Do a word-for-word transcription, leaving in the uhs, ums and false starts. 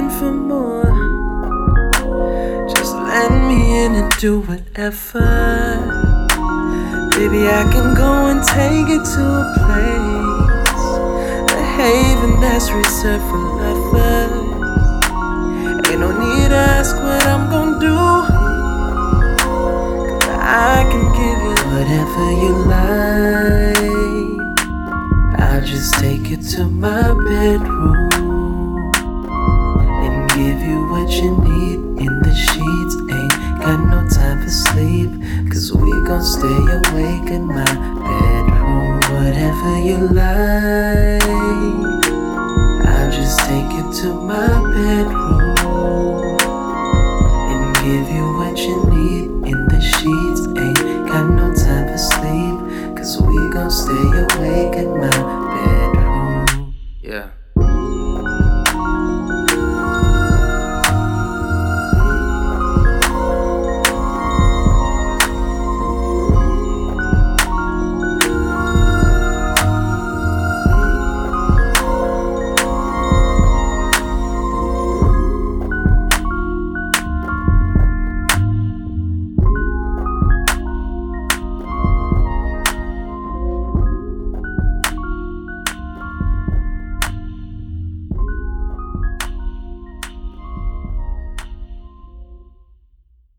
begging for more. Just let me in and do whatever. Baby, I can go and take it to a place, a haven that's reserved for lovers. Ain't no need to ask what I'm gon' do, 'cause I can give you whatever you like. I'll just take you to my bedroom and give you what you need in the sheets. Ain't got no time for sleep, 'cause we gon' stay awake in my bedroom. Whatever you like, I'll just take you to my bedroom